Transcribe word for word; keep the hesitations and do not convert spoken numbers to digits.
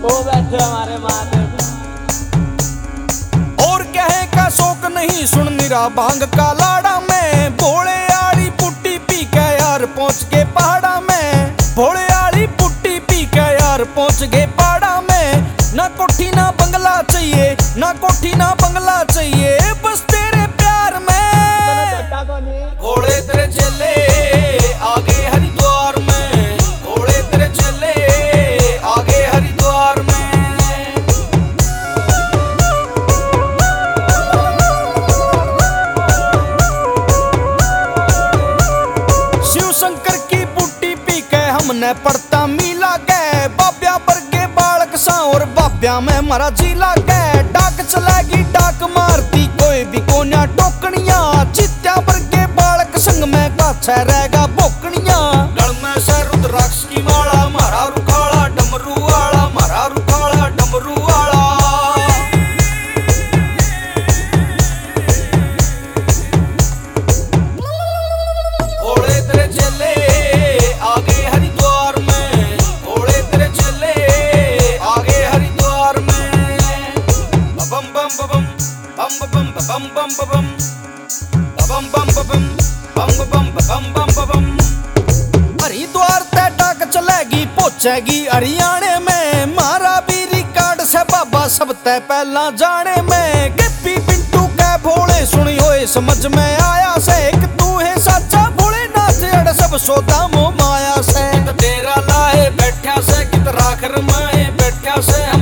वो बैठे हमारे महादेव। और कहे का शौक नहीं सुन निरा भांग का लाड़ा में, भोले आड़ी पुट्टी पी के यार पहुंच के पहाड़ा में, भोले आड़ी पुट्टी पी के यार पहुंच गए पहाड़ा में। ना कोठी ना बंगला चाहिए, ना कोठी ना बंगला चाहिए, बस तेरे प्यार में। भोले तेरे चले आगे हरिद्वार में, भोले तेरे चले आगे हरिद्वार में। शिव शंकर की पुट्टी पी के हमने पड़ता मिला गए, बाब्या पर के बालक सा और बाब्या में मरा जिला गए। डाक चलेगी डाक मारती कोई भी कोन्या टोकनिया, चित्या पर के बालक संग में गाछा रहेगा बोकनिया। गल में से रुद्राक्ष की माला मारा रुखाड़ा डमरू वाला, मारा रुखाड़ा डमरू वाला। भोले तेरे चले आगे हरिद्वार में, भोले तेरे चले आगे हरिद्वार में। बम बम बम बम बम बम बम बम बम बम बम बम बम बम बम बम। हरिद्वार ते डाक चलेगी पहुंचेगी हरियाणे में, मारा भी रिकॉर्ड से बाबा सब ते पहला जाने में। गिप्पी पिंटू के भोले सुनी होए समझ में आया से, एक तू है सच्चा भोले नाथ अड़ सब सौदा मोह माया से। तेरा लाए बैठा से कित राख रमाए बैठा से।